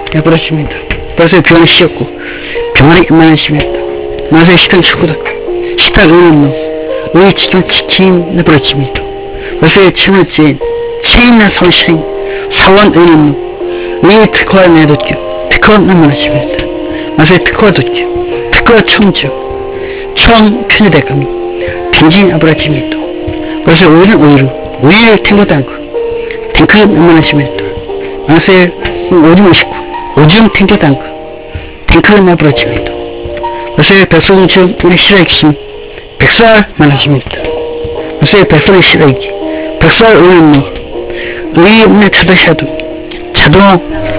해버렸습니다. 벌써 병원에 씌었고 병원에 입만하십니다. 나서 식당 축구다 식당 의원노 의 지금 지킴 해버렸습니다. 벌써 치물지 체인나 선생 사원 의원노 의 특허 내뒀죠. 특허 남만하십니다. 나서 특허 뒀죠. 특허 청주 청 편의대감 빙진 해버렸습니다. 벌써 오이를 탱고도 않고 탱크 남만하십니다. 나서 오줌 싣고 오줌 탱고도 않고 탱크 내버렸습니다. 벌써 백성 좀 우리 싫어하겠습니다. 백살만 하십니다. 벌써 백성이 싫어하기 백살 의원노 의원을 찾으셔도 자동